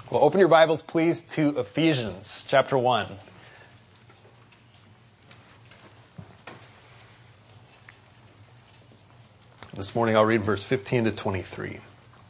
Well, open your Bibles, please, to Ephesians chapter 1. This morning I'll read verse 15 to 23.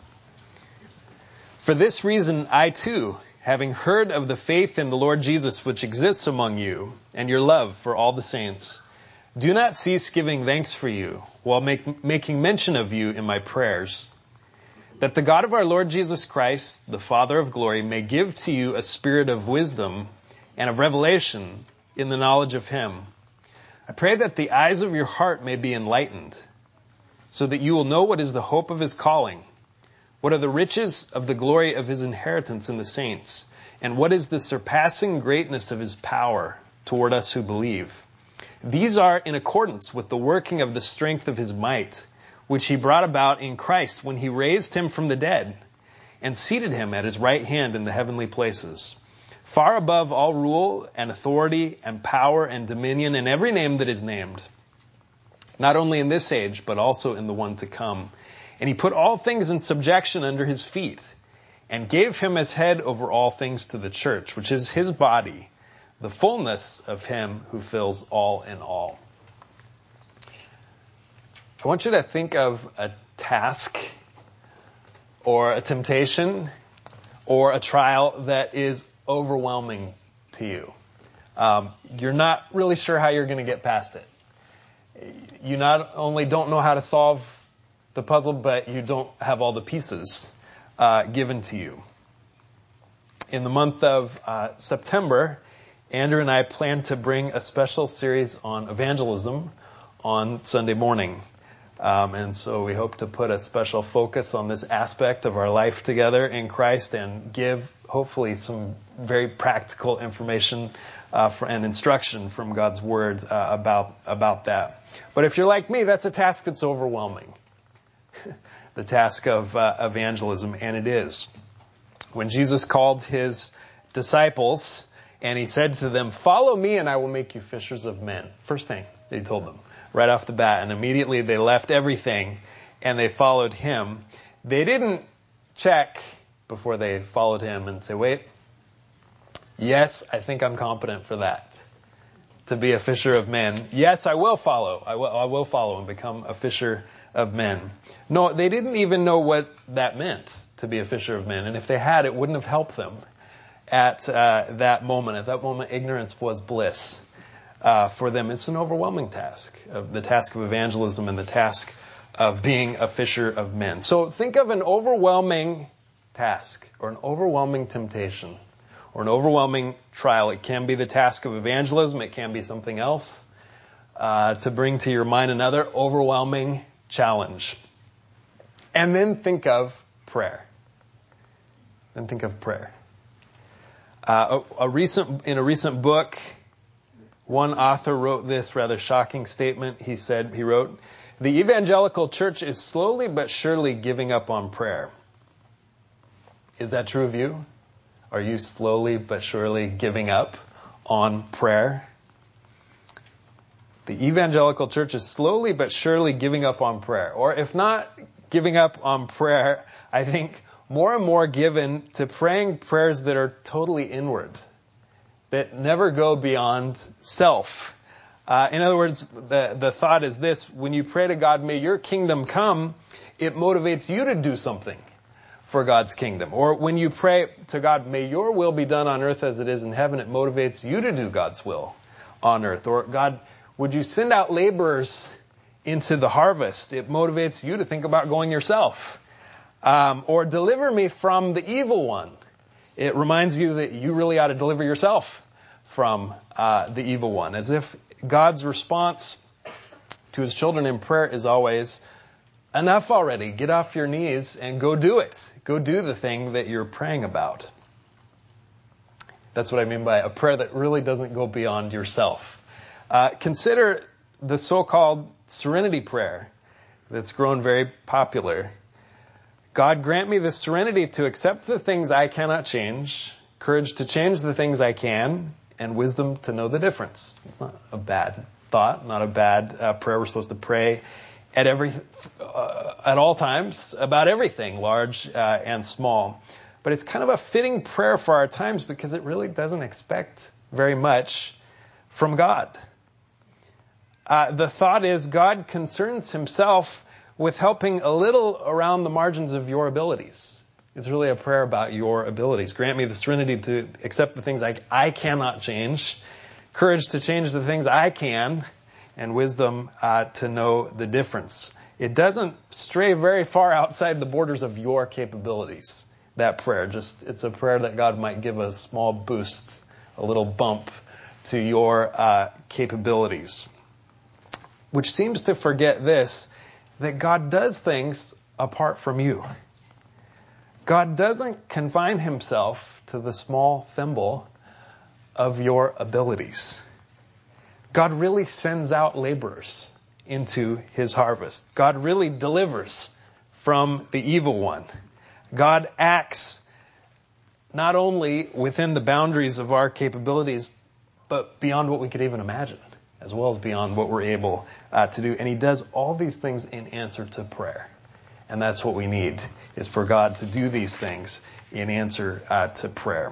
For this reason I too, having heard of the faith in the Lord Jesus which exists among you, and your love for all the saints, do not cease giving thanks for you, while making mention of you in my prayers, that the God of our Lord Jesus Christ, the Father of glory, may give to you a spirit of wisdom and of revelation in the knowledge of him. I pray that the eyes of your heart may be enlightened, so that you will know what is the hope of his calling, what are the riches of the glory of his inheritance in the saints, and what is the surpassing greatness of his power toward us who believe. These are in accordance with the working of the strength of his might, which he brought about in Christ when he raised him from the dead and seated him at his right hand in the heavenly places, far above all rule and authority and power and dominion and every name that is named, not only in this age, but also in the one to come. And he put all things in subjection under his feet and gave him as head over all things to the church, which is his body, the fullness of him who fills all in all. I want you to think of a task or a temptation or a trial that is overwhelming to you. You're not really sure how you're going to get past it. You not only don't know how to solve the puzzle, but you don't have all the pieces given to you. In the month of September, Andrew and I plan to bring a special series on evangelism on Sunday morning. And so we hope to put a special focus on this aspect of our life together in Christ and give, hopefully, some very practical information and instruction from God's Word about that. But if you're like me, that's a task that's overwhelming. The task of evangelism, and it is. When Jesus called his disciples and he said to them, "Follow me and I will make you fishers of men." First thing that he told them. Right off the bat, and immediately they left everything and they followed him. They didn't check before they followed him and say, wait, yes, I think I'm competent for that, to be a fisher of men. Yes, I will follow. I will follow and become a fisher of men. No, they didn't even know what that meant, to be a fisher of men. And if they had, it wouldn't have helped them at that moment. At that moment, ignorance was bliss. For them, it's an overwhelming task, the task of evangelism and the task of being a fisher of men. So think of an overwhelming task or an overwhelming temptation or an overwhelming trial. It can be the task of evangelism. It can be something else to bring to your mind another overwhelming challenge. And then think of prayer. In a recent book, one author wrote this rather shocking statement. He wrote, "The evangelical church is slowly but surely giving up on prayer." Is that true of you? Are you slowly but surely giving up on prayer? The evangelical church is slowly but surely giving up on prayer. Or if not giving up on prayer, I think more and more given to praying prayers that are totally inward, that never go beyond self. In other words, the thought is this: when you pray to God, may your kingdom come, it motivates you to do something for God's kingdom. Or when you pray to God, may your will be done on earth as it is in heaven, it motivates you to do God's will on earth. Or God, would you send out laborers into the harvest? It motivates you to think about going yourself. Or deliver me from the evil one. It reminds you that you really ought to deliver yourself from the evil one. As if God's response to his children in prayer is always, enough already. Get off your knees and go do it. Go do the thing that you're praying about. That's what I mean by a prayer that really doesn't go beyond yourself. Consider the so-called serenity prayer that's grown very popular. God, grant me the serenity to accept the things I cannot change, courage to change the things I can, and wisdom to know the difference. It's not a bad thought, not a bad prayer. We're supposed to pray at all times about everything, large and small. but it's kind of a fitting prayer for our times because it really doesn't expect very much from God. The thought is God concerns himself with helping a little around the margins of your abilities. It's really a prayer about your abilities. Grant me the serenity to accept the things I cannot change, courage to change the things I can, and wisdom to know the difference. It doesn't stray very far outside the borders of your capabilities, that prayer. It's a prayer that God might give a small boost, a little bump to your capabilities. Which seems to forget this, that God does things apart from you. God doesn't confine himself to the small thimble of your abilities. God really sends out laborers into his harvest. God really delivers from the evil one. God acts not only within the boundaries of our capabilities, but beyond what we could even imagine, as well as beyond what we're able to do. And he does all these things in answer to prayer. And that's what we need, is for God to do these things in answer to prayer.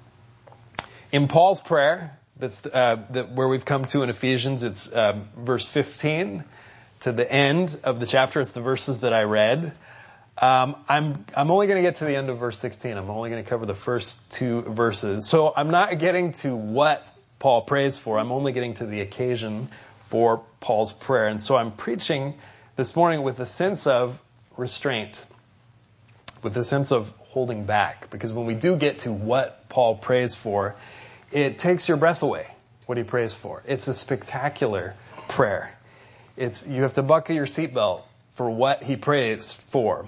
In Paul's prayer, that's where we've come to in Ephesians, it's verse 15 to the end of the chapter. It's the verses that I read. I'm only going to get to the end of verse 16. I'm only going to cover the first two verses. So I'm not getting to what Paul prays for. I'm only getting to the occasion for Paul's prayer. And so I'm preaching this morning with a sense of restraint, with a sense of holding back. Because when we do get to what Paul prays for, it takes your breath away, what he prays for. It's a spectacular prayer. You have to buckle your seatbelt for what he prays for.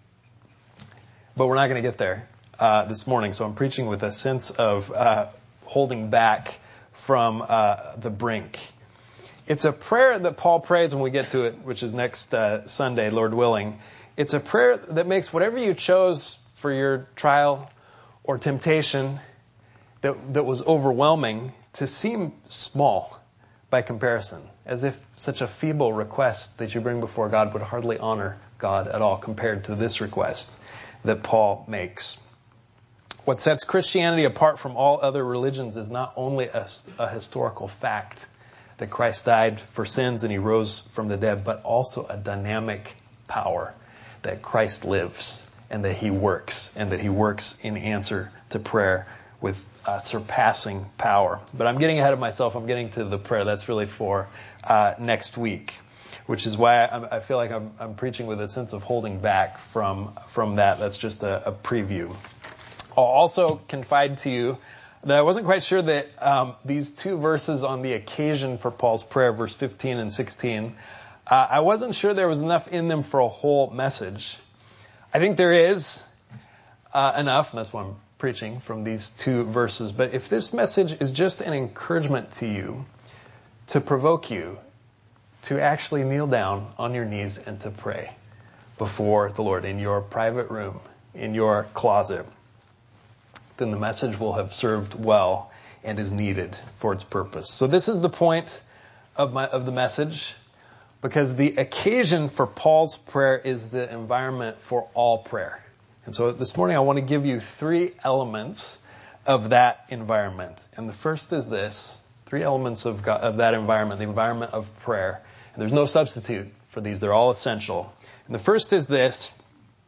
But we're not going to get there this morning. So I'm preaching with a sense of holding back from the brink. It's a prayer that Paul prays when we get to it, which is next Sunday, Lord willing. It's a prayer that makes whatever you chose for your trial or temptation that was overwhelming to seem small by comparison, as if such a feeble request that you bring before God would hardly honor God at all compared to this request that Paul makes. What sets Christianity apart from all other religions is not only a historical fact that Christ died for sins and he rose from the dead, but also a dynamic power that Christ lives and that he works in answer to prayer with surpassing power. But I'm getting ahead of myself. I'm getting to the prayer. That's really for next week, which is why I feel like I'm preaching with a sense of holding back from that. That's just a preview. I'll also confide to you that I wasn't quite sure that these two verses on the occasion for Paul's prayer, verse 15 and 16, I wasn't sure there was enough in them for a whole message. I think there is enough, and that's why I'm preaching from these two verses. But if this message is just an encouragement to you, to provoke you to actually kneel down on your knees and to pray before the Lord in your private room, in your closet, then the message will have served well and is needed for its purpose. So this is the point of the message, because the occasion for Paul's prayer is the environment for all prayer. And so this morning I want to give you three elements of that environment. And the first is this, three elements of that environment, the environment of prayer. And there's no substitute for these. They're all essential. And the first is this,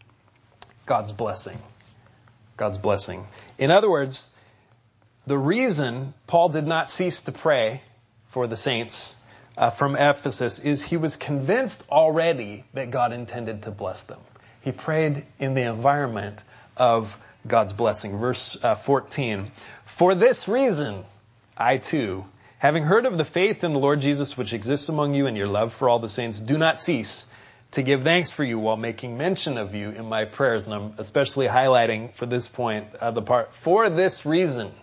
God's blessing. God's blessing. In other words, the reason Paul did not cease to pray for the saints from Ephesus is he was convinced already that God intended to bless them. He prayed in the environment of God's blessing. Verse 14, for this reason, I too, having heard of the faith in the Lord Jesus which exists among you and your love for all the saints, do not cease to give thanks for you while making mention of you in my prayers. And I'm especially highlighting for this point the part, for this reason,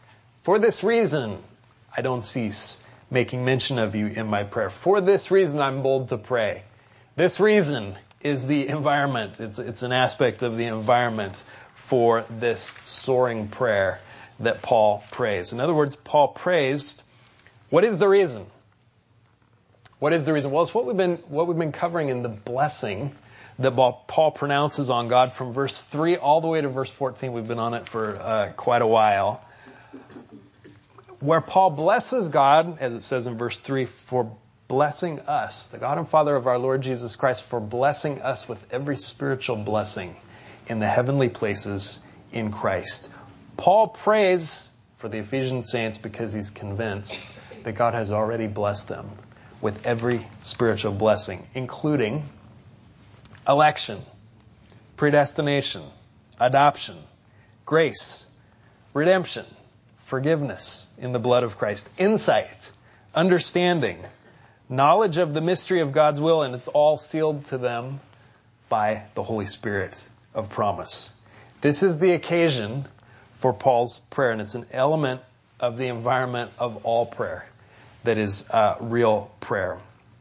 I don't cease making mention of you in my prayer. For this reason, I'm bold to pray. This reason is the environment. It's an aspect of the environment for this soaring prayer that Paul prays. In other words, Paul prays, what is the reason? What is the reason? Well, it's what we've been covering in the blessing that Paul pronounces on God from verse 3 all the way to verse 14. We've been on it for quite a while. Where Paul blesses God, as it says in verse 3, for blessing us, the God and Father of our Lord Jesus Christ, for blessing us with every spiritual blessing in the heavenly places in Christ. Paul prays for the Ephesian saints because he's convinced that God has already blessed them with every spiritual blessing, including election, predestination, adoption, grace, redemption, forgiveness in the blood of Christ, insight, understanding, knowledge of the mystery of God's will, and it's all sealed to them by the Holy Spirit of promise. This is the occasion for Paul's prayer, and it's an element of the environment of all prayer that is real prayer.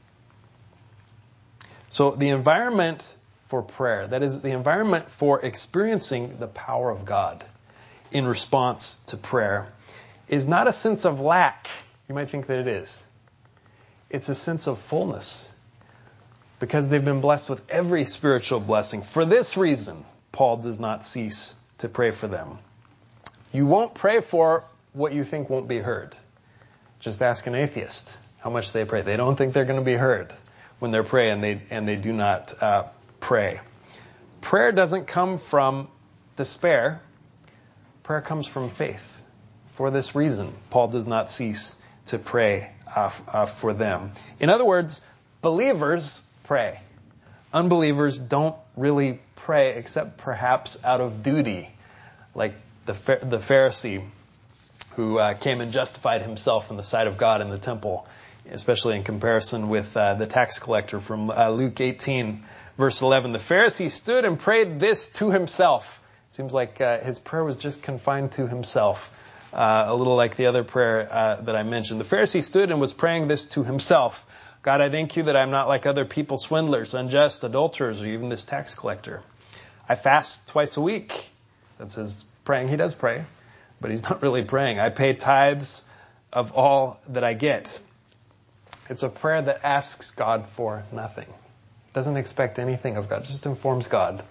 So the environment for prayer, that is the environment for experiencing the power of God in response to prayer, is not a sense of lack. You might think that it is. It's a sense of fullness because they've been blessed with every spiritual blessing. For this reason, Paul does not cease to pray for them. You won't pray for what you think won't be heard. Just ask an atheist how much they pray. They don't think they're going to be heard when they're praying, and they do not pray. Prayer doesn't come from despair. Prayer comes from faith. For this reason, Paul does not cease to pray for them. In other words, believers pray. Unbelievers don't really pray except perhaps out of duty, like the Pharisee who came and justified himself in the sight of God in the temple, especially in comparison with the tax collector from Luke 18, verse 11. The Pharisee stood and prayed this to himself. It seems like his prayer was just confined to himself. A little like the other prayer that I mentioned. The Pharisee stood and was praying this to himself. God, I thank you that I'm not like other people, swindlers, unjust, adulterers, or even this tax collector. I fast twice a week. That's his praying. He does pray, but he's not really praying. I pay tithes of all that I get. It's a prayer that asks God for nothing. Doesn't expect anything of God. Just informs God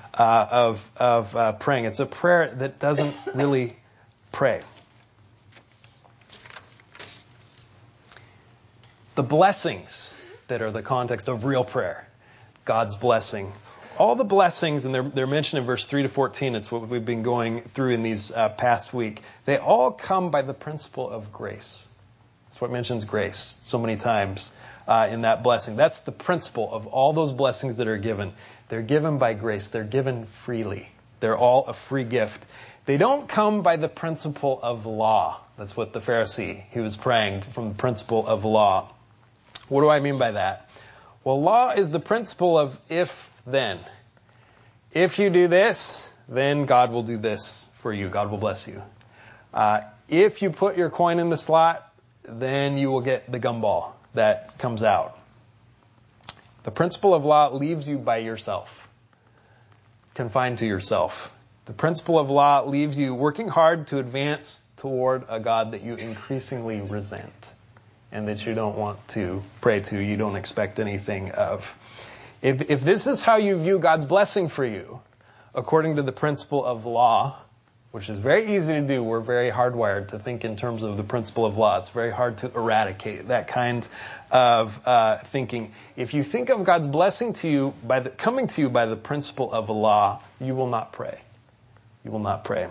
of praying. It's a prayer that doesn't really pray. The blessings that are the context of real prayer, God's blessing. All the blessings, and they're mentioned in verse 3 to 14, it's what we've been going through in these past week. They all come by the principle of grace. That's what mentions grace so many times in that blessing. That's the principle of all those blessings that are given. They're given by grace. They're given freely. They're all a free gift. They don't come by the principle of law. That's what the Pharisee, he was praying from the principle of law. What do I mean by that? Well, law is the principle of if-then. If you do this, then God will do this for you. God will bless you. If you put your coin in the slot, then you will get the gumball that comes out. The principle of law leaves you by yourself, confined to yourself. The principle of law leaves you working hard to advance toward a God that you increasingly resent and that you don't want to pray to, you don't expect anything of. If this is how you view God's blessing for you, according to the principle of law, which is very easy to do, we're very hardwired to think in terms of the principle of law. It's very hard to eradicate that kind of thinking. If you think of God's blessing to you coming to you by the principle of law, you will not pray. You will not pray.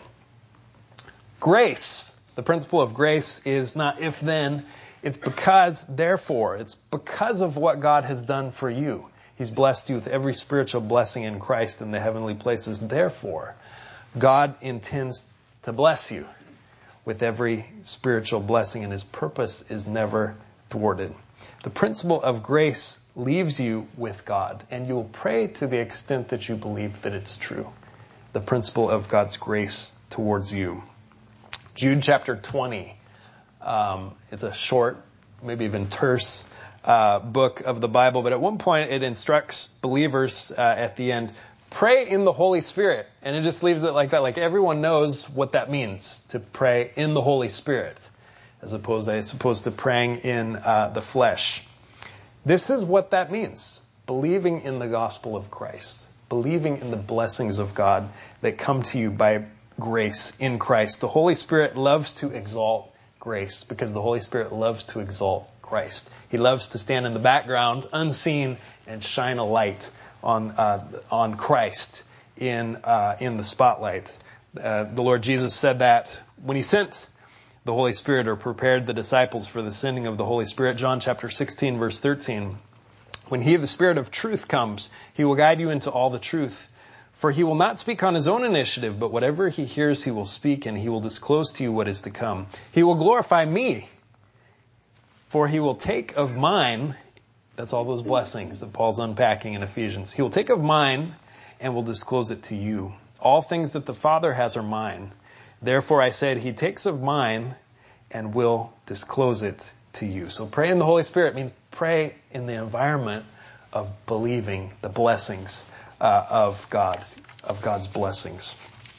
Grace, the principle of grace is not if then, it's because, therefore. It's because of what God has done for you. He's blessed you with every spiritual blessing in Christ in the heavenly places. Therefore, God intends to bless you with every spiritual blessing, and His purpose is never thwarted. The principle of grace leaves you with God, and you will pray to the extent that you believe that it's true. The principle of God's grace towards you. Jude chapter 20. It's a short, maybe even terse book of the Bible, but at one point it instructs believers at the end, pray in the Holy Spirit. And it just leaves it like that. Like everyone knows what that means, to pray in the Holy Spirit, as opposed to praying in the flesh. This is what that means. believing in the gospel of Christ, believing in the blessings of God that come to you by grace in Christ. The Holy Spirit loves to exalt grace because the Holy Spirit loves to exalt Christ. He loves to stand in the background, unseen, and shine a light on Christ in the spotlight. The Lord Jesus said that when He sent the Holy Spirit, or prepared the disciples for the sending of the Holy Spirit. John chapter 16, verse 13. When He, the Spirit of truth, comes, He will guide you into all the truth. For He will not speak on His own initiative, but whatever He hears He will speak, and He will disclose to you what is to come. He will glorify me, for He will take of mine, that's all those blessings that Paul's unpacking in Ephesians. He will take of mine and will disclose it to you. All things that the Father has are mine. Therefore I said, He takes of mine and will disclose it to you. So pray in the Holy Spirit means pray in the environment of believing the blessings of God, of God's blessings.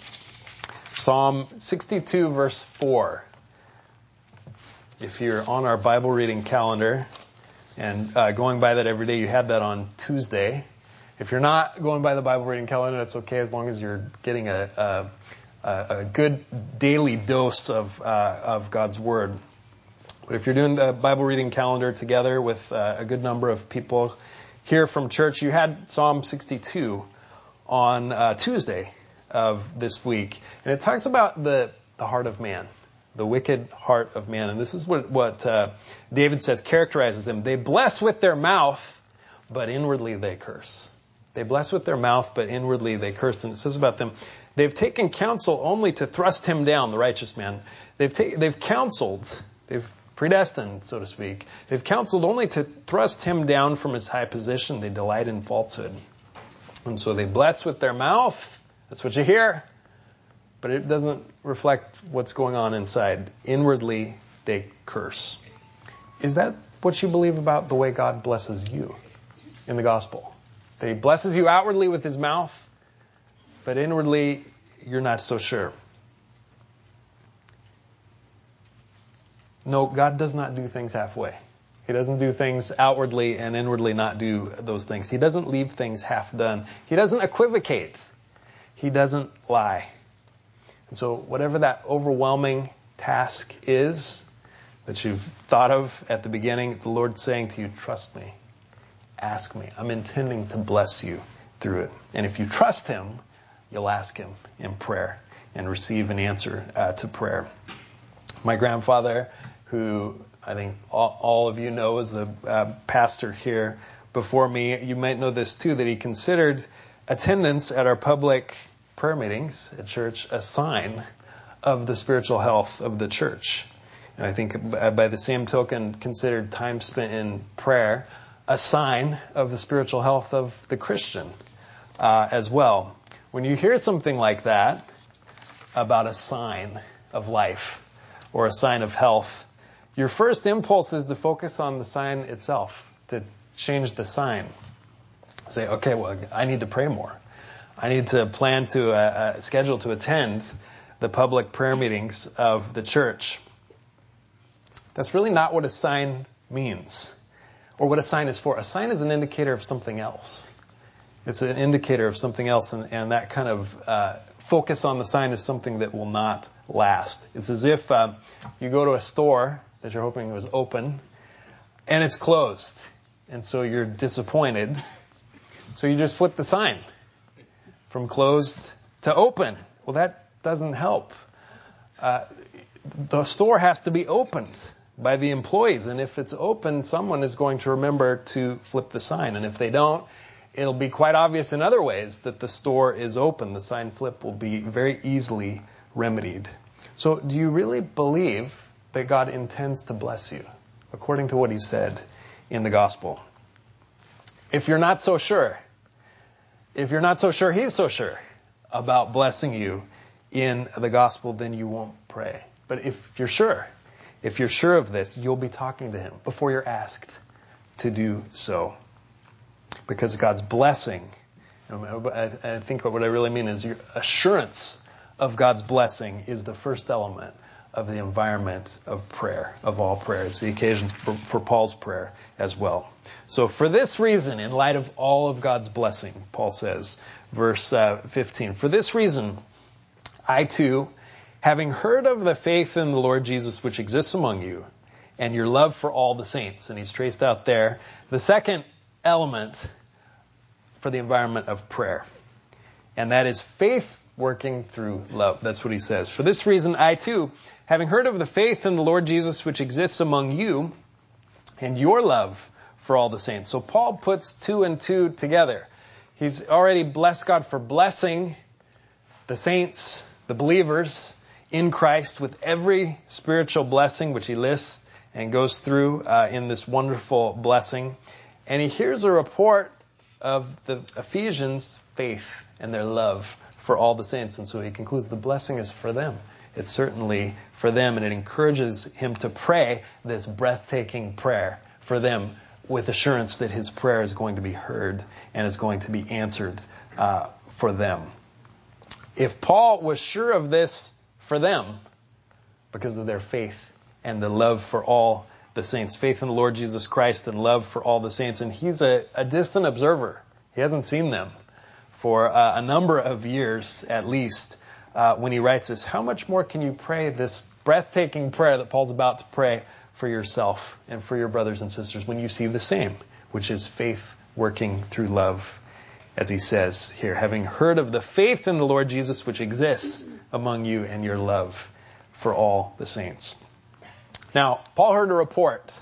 Psalm 62 verse 4. If you're on our Bible reading calendar and going by that every day, you had that on Tuesday. If you're not going by the Bible reading calendar, that's okay as long as you're getting a good daily dose of God's Word. But if you're doing the Bible reading calendar together with a good number of people here from church, you had Psalm 62 on Tuesday of this week. And it talks about the heart of man, the wicked heart of man. And this is what David says characterizes them. They bless with their mouth, but inwardly they curse. They bless with their mouth, but inwardly they curse. And it says about them, they've taken counsel only to thrust him down, the righteous man. They've counseled, they've predestined, so to speak. They've counseled only to thrust him down from his high position. They delight in falsehood. And so they bless with their mouth. That's what you hear. But it doesn't reflect what's going on inside. Inwardly, they curse. Is that what you believe about the way God blesses you in the gospel? That He blesses you outwardly with His mouth, but inwardly, you're not so sure. No, God does not do things halfway. He doesn't do things outwardly and inwardly not do those things. He doesn't leave things half done. He doesn't equivocate. He doesn't lie. And so whatever that overwhelming task is that you've thought of at the beginning, the Lord's saying to you, trust me. Ask me. I'm intending to bless you through it. And if you trust Him, you'll ask Him in prayer and receive an answer to prayer. My grandfather, who I think all of you know is the pastor here before me, you might know this too, that he considered attendance at our public prayer meetings at church a sign of the spiritual health of the church. And I think by the same token, considered time spent in prayer a sign of the spiritual health of the Christian as well. When you hear something like that about a sign of life or a sign of health, your first impulse is to focus on the sign itself, to change the sign. Say, okay, well, I need to pray more. I need to plan to schedule to attend the public prayer meetings of the church. That's really not what a sign means. Or what a sign is for. A sign is an indicator of something else. It's an indicator of something else, and that kind of focus on the sign is something that will not last. It's as if you go to a store that you're hoping was open, and it's closed. And so you're disappointed. So you just flip the sign from closed to open. Well, that doesn't help. The store has to be opened by the employees. And if it's open, someone is going to remember to flip the sign. And if they don't, it'll be quite obvious in other ways that the store is open. The sign flip will be very easily remedied. So do you really believe that God intends to bless you according to what He said in the gospel? If you're not so sure, He's so sure about blessing you in the gospel, then you won't pray. But if you're sure of this, you'll be talking to Him before you're asked to do so. Because God's blessing, I think what I really mean is your assurance of God's blessing is the first element of the environment of prayer, of all prayer. It's the occasions for Paul's prayer as well. So for this reason, in light of all of God's blessing, Paul says, verse 15, for this reason, I too, having heard of the faith in the Lord Jesus which exists among you, and your love for all the saints. And he's traced out there the second element for the environment of prayer. And that is faith working through love. That's what he says. For this reason, I too, having heard of the faith in the Lord Jesus which exists among you, and your love for all the saints. So Paul puts two and two together. He's already blessed God for blessing the saints, the believers in Christ with every spiritual blessing, which he lists and goes through in this wonderful blessing. And he hears a report of the Ephesians' faith and their love for all the saints. And so he concludes the blessing is for them. It's certainly for them, and it encourages him to pray this breathtaking prayer for them with assurance that his prayer is going to be heard and is going to be answered for them. If Paul was sure of this for them because of their faith and the love for all the saints, faith in the Lord Jesus Christ and love for all the saints, and he's a distant observer. He hasn't seen them for a number of years at least when he writes this. How much more can you pray this breathtaking prayer that Paul's about to pray for yourself and for your brothers and sisters when you see the same, which is faith working through love, as he says here, having heard of the faith in the Lord Jesus which exists among you and your love for all the saints. Now, Paul heard a report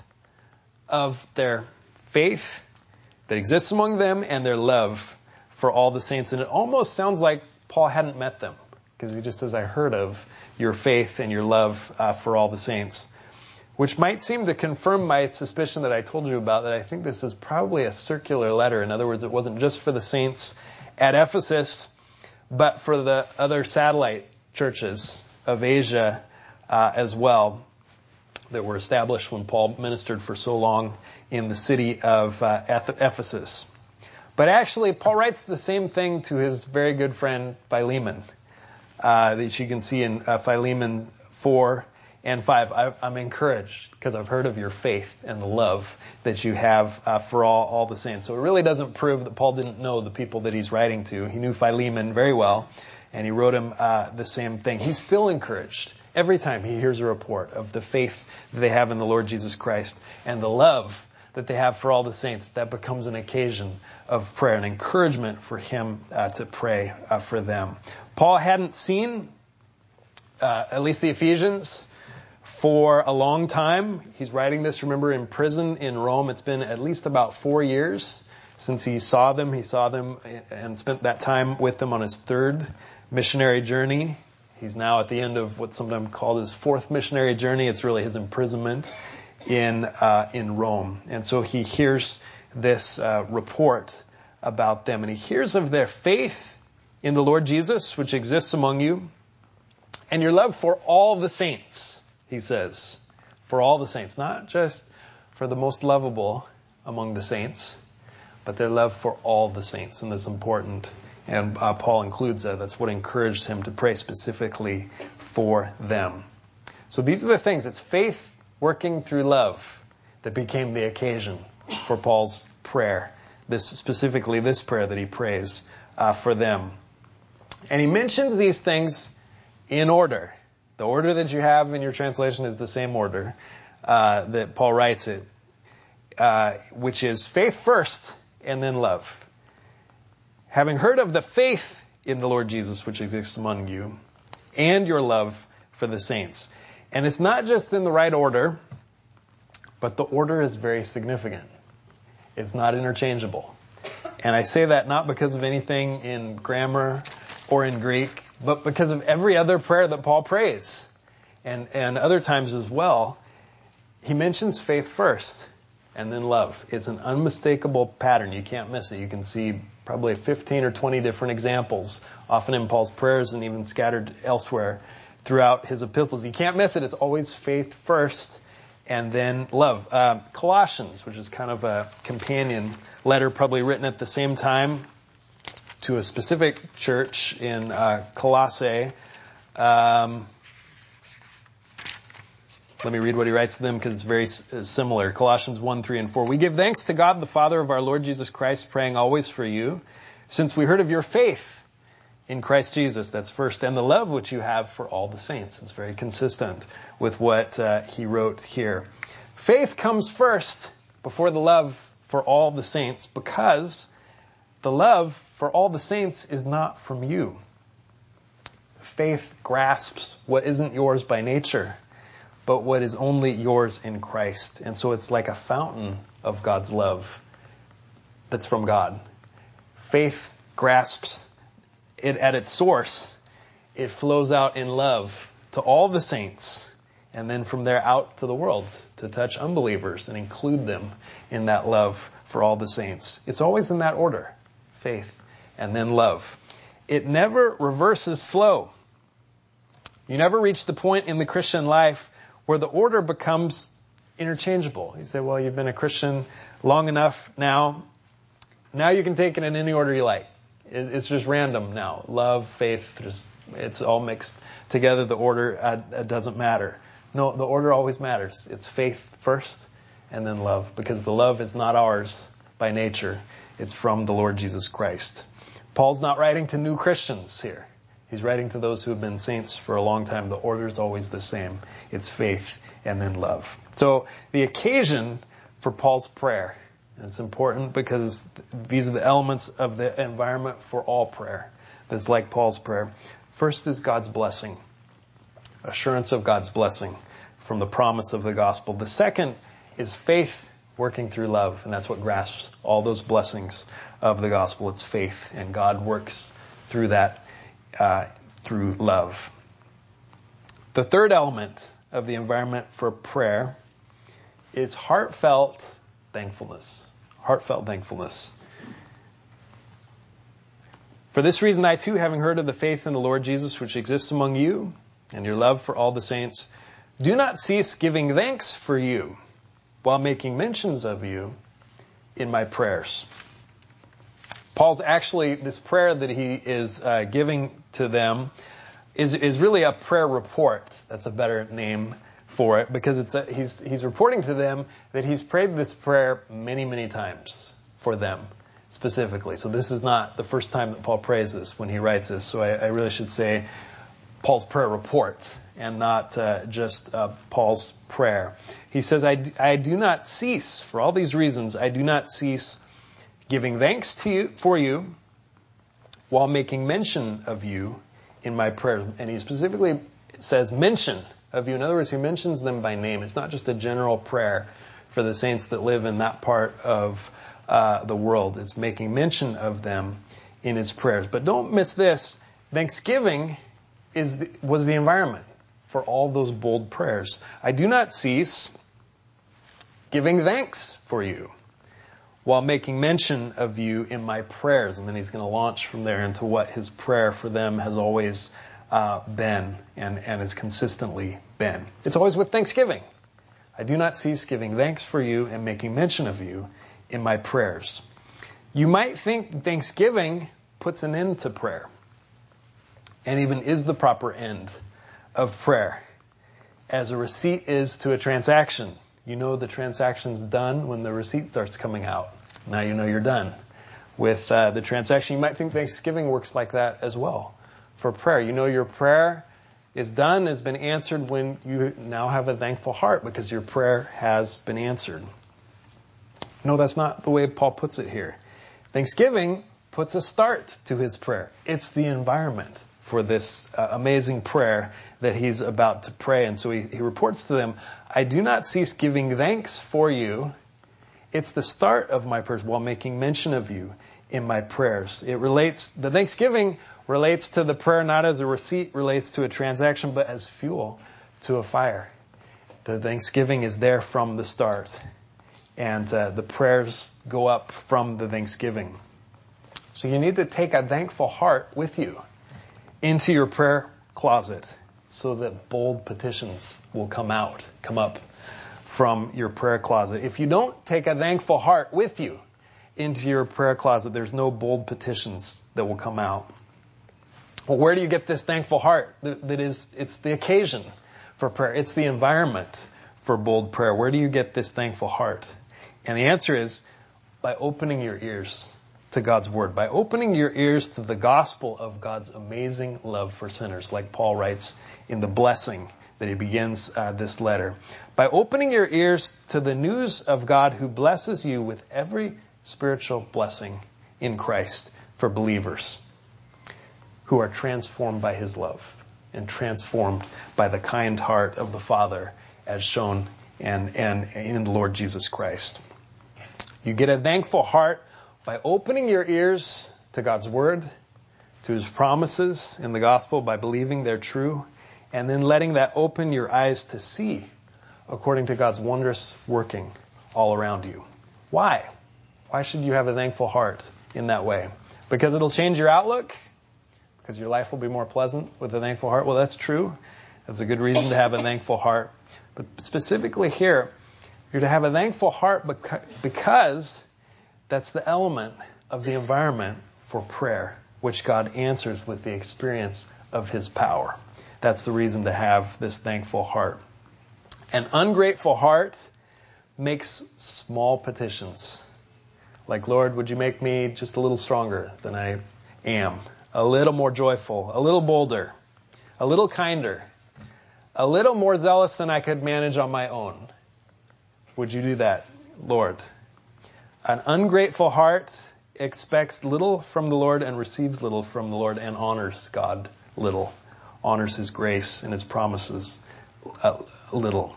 of their faith that exists among them and their love for all the saints. And it almost sounds like Paul hadn't met them, because he just says, I heard of your faith and your love for all the saints, which might seem to confirm my suspicion that I told you about, that I think this is probably a circular letter. In other words, it wasn't just for the saints at Ephesus, but for the other satellite churches of Asia as well, that were established when Paul ministered for so long in the city of Ephesus. But actually, Paul writes the same thing to his very good friend Philemon, that you can see in Philemon 4 and 5. I'm encouraged because I've heard of your faith and the love that you have for all the saints. So it really doesn't prove that Paul didn't know the people that he's writing to. He knew Philemon very well, and he wrote him the same thing. He's still encouraged every time he hears a report of the faith that they have in the Lord Jesus Christ and the love that they have for all the saints. That becomes an occasion of prayer, an encouragement for him to pray for them. Paul hadn't seen at least the Ephesians for a long time. He's writing this, remember, in prison in Rome. It's been at least about 4 years since he saw them. He saw them and spent that time with them on his third missionary journey. He's now at the end of what's sometimes called his fourth missionary journey. It's really his imprisonment in Rome. And so he hears this report about them, and he hears of their faith in the Lord Jesus, which exists among you, and your love for all the saints, he says. For all the saints, not just for the most lovable among the saints, but their love for all the saints. And that's important. And Paul includes that. That's what encouraged him to pray specifically for them. So these are the things. It's faith working through love that became the occasion for Paul's prayer. Specifically this prayer that he prays for them. And he mentions these things in order. The order that you have in your translation is the same order that Paul writes it, which is faith first and then love. Having heard of the faith in the Lord Jesus which exists among you and your love for the saints. And it's not just in the right order, but the order is very significant. It's not interchangeable. And I say that not because of anything in grammar or in Greek, but because of every other prayer that Paul prays. And other times as well, he mentions faith first and then love. It's an unmistakable pattern. You can't miss it. You can see probably 15 or 20 different examples, often in Paul's prayers and even scattered elsewhere throughout his epistles. You can't miss it. It's always faith first and then love. Colossians, which is kind of a companion letter, probably written at the same time to a specific church in Colossae. Let me read what he writes to them because it's very similar. Colossians 1, 3, and 4. We give thanks to God, the Father of our Lord Jesus Christ, praying always for you, since we heard of your faith in Christ Jesus. That's first. And the love which you have for all the saints. It's very consistent with what he wrote here. Faith comes first before the love for all the saints, because the love for all the saints is not from you. Faith grasps what isn't yours by nature, but what is only yours in Christ. And so it's like a fountain of God's love that's from God. Faith grasps it at its source. It flows out in love to all the saints, and then from there out to the world to touch unbelievers and include them in that love for all the saints. It's always in that order: faith and then love. It never reverses flow. You never reach the point in the Christian life where the order becomes interchangeable. You say, well, you've been a Christian long enough now. Now you can take it in any order you like. It's just random now. Love, faith, it's all mixed together. The order doesn't matter. No, the order always matters. It's faith first and then love, because the love is not ours by nature. It's from the Lord Jesus Christ. Paul's not writing to new Christians here. He's writing to those who have been saints for a long time. The order is always the same. It's faith and then love. So the occasion for Paul's prayer, and it's important because these are the elements of the environment for all prayer that's like Paul's prayer. First is God's blessing, assurance of God's blessing from the promise of the gospel. The second is faith working through love, and that's what grasps all those blessings of the gospel. It's faith, and God works through that through love. The third element of the environment for prayer is heartfelt thankfulness. Heartfelt thankfulness. For this reason, I too, having heard of the faith in the Lord Jesus which exists among you, and your love for all the saints, do not cease giving thanks for you, while making mentions of you in my prayers. Paul's actually, this prayer that he is giving to them is really a prayer report. That's a better name for it, because he's reporting to them that he's prayed this prayer many, many times for them specifically. So this is not the first time that Paul prays this when he writes this. So I really should say Paul's prayer report and not just Paul's prayer. He says, I do not cease, for all these reasons, I do not cease giving thanks to you for you while making mention of you in my prayers. And he specifically says mention of you. In other words, he mentions them by name. It's not just a general prayer for the saints that live in that part of the world. It's making mention of them in his prayers. But don't miss this. Thanksgiving was the environment for all those bold prayers. I do not cease giving thanks for you while making mention of you in my prayers. And then he's going to launch from there into what his prayer for them has always been and has consistently been. It's always with thanksgiving. I do not cease giving thanks for you and making mention of you in my prayers. You might think thanksgiving puts an end to prayer, and even is the proper end of prayer, as a receipt is to a transaction. You know the transaction's done when the receipt starts coming out. Now you know you're done with the transaction. You might think Thanksgiving works like that as well for prayer. You know your prayer is done, has been answered when you now have a thankful heart because your prayer has been answered. No, that's not the way Paul puts it here. Thanksgiving puts a start to his prayer. It's the environment for this amazing prayer that he's about to pray. And so he reports to them, I do not cease giving thanks for you. It's the start of my prayers while making mention of you in my prayers. The Thanksgiving relates to the prayer not as a receipt, relates to a transaction, but as fuel to a fire. The Thanksgiving is there from the start. And the prayers go up from the Thanksgiving. So you need to take a thankful heart with you into your prayer closet so that bold petitions will come up from your prayer closet. If you don't take a thankful heart with you into your prayer closet, there's no bold petitions that will come out. Well, where do you get this thankful heart? It's the occasion for prayer. It's the environment for bold prayer. Where do you get this thankful heart? And the answer is by opening your ears to God's word, by opening your ears to the gospel of God's amazing love for sinners, like Paul writes in the blessing that he begins this letter. By opening your ears to the news of God who blesses you with every spiritual blessing in Christ for believers who are transformed by his love and transformed by the kind heart of the Father as shown and in the Lord Jesus Christ. You get a thankful heart by opening your ears to God's word, to his promises in the gospel, by believing they're true, and then letting that open your eyes to see according to God's wondrous working all around you. Why? Why should you have a thankful heart in that way? Because it'll change your outlook? Because your life will be more pleasant with a thankful heart? Well, that's true. That's a good reason to have a thankful heart. But specifically here, you're to have a thankful heart because that's the element of the environment for prayer, which God answers with the experience of his power. That's the reason to have this thankful heart. An ungrateful heart makes small petitions. Like, Lord, would you make me just a little stronger than I am? A little more joyful, a little bolder, a little kinder, a little more zealous than I could manage on my own. Would you do that, Lord? An ungrateful heart expects little from the Lord and receives little from the Lord and honors God little, honors his grace and his promises little.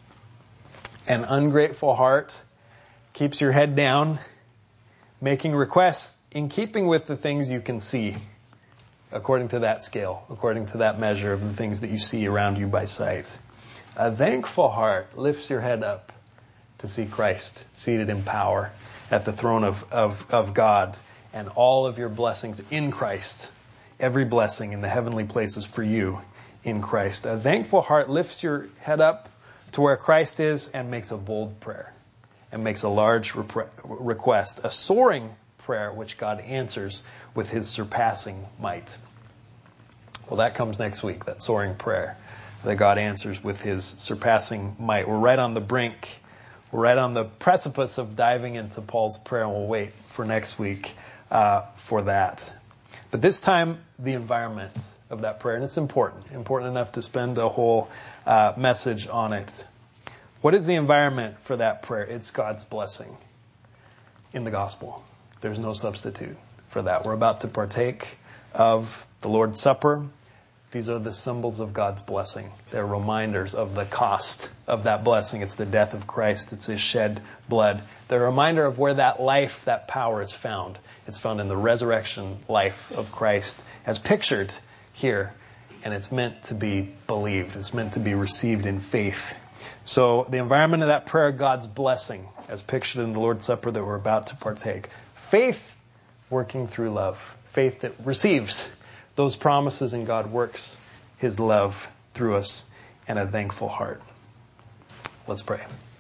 An ungrateful heart keeps your head down, making requests in keeping with the things you can see, according to that scale, according to that measure of the things that you see around you by sight. A thankful heart lifts your head up to see Christ seated in power at the throne of God, and all of your blessings in Christ. Every blessing in the heavenly places for you in Christ. A thankful heart lifts your head up to where Christ is and makes a bold prayer and makes a large request, a soaring prayer which God answers with his surpassing might. Well, that comes next week, that soaring prayer that God answers with his surpassing might. We're right on the brink. We're right on the precipice of diving into Paul's prayer, and we'll wait for next week for that. But this time, the environment of that prayer, and it's important enough to spend a whole message on it. What is the environment for that prayer? It's God's blessing in the gospel. There's no substitute for that. We're about to partake of the Lord's Supper. These are the symbols of God's blessing. They're reminders of the cost of that blessing. It's the death of Christ. It's his shed blood. They're a reminder of where that life, that power is found. It's found in the resurrection life of Christ as pictured here. And it's meant to be believed. It's meant to be received in faith. So the environment of that prayer, God's blessing, as pictured in the Lord's Supper that we're about to partake. Faith working through love. Faith that receives those promises, and God works his love through us, and a thankful heart. Let's pray.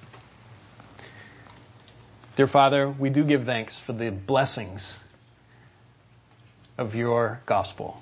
Dear Father, we do give thanks for the blessings of your gospel.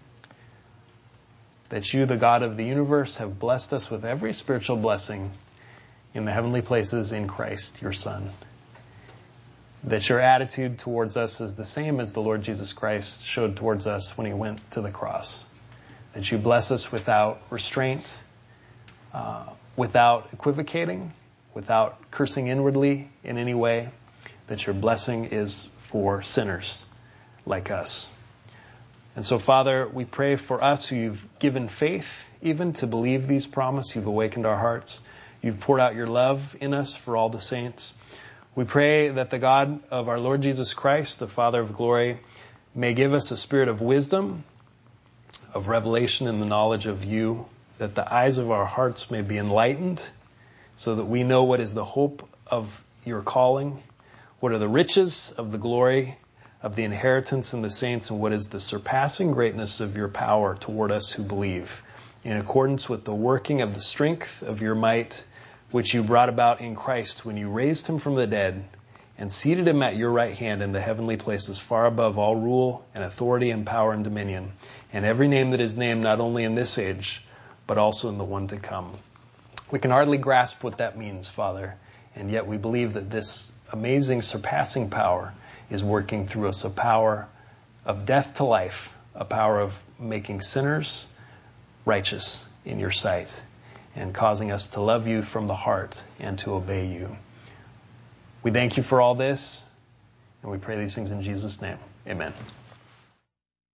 That you, the God of the universe, have blessed us with every spiritual blessing in the heavenly places in Christ, your Son. That your attitude towards us is the same as the Lord Jesus Christ showed towards us when he went to the cross. That you bless us without restraint, without equivocating, without cursing inwardly in any way. That your blessing is for sinners like us. And so, Father, we pray for us who you've given faith even to believe these promises. You've awakened our hearts. You've poured out your love in us for all the saints. We pray that the God of our Lord Jesus Christ, the Father of glory, may give us a spirit of wisdom, of revelation in the knowledge of you, that the eyes of our hearts may be enlightened, so that we know what is the hope of your calling, what are the riches of the glory of the inheritance in the saints, and what is the surpassing greatness of your power toward us who believe, in accordance with the working of the strength of your might, which you brought about in Christ when you raised him from the dead and seated him at your right hand in the heavenly places, far above all rule and authority and power and dominion, and every name that is named not only in this age, but also in the one to come. We can hardly grasp what that means, Father, and yet we believe that this amazing, surpassing power is working through us, a power of death to life, a power of making sinners righteous in your sight, and causing us to love you from the heart and to obey you. We thank you for all this, and we pray these things in Jesus' name. Amen.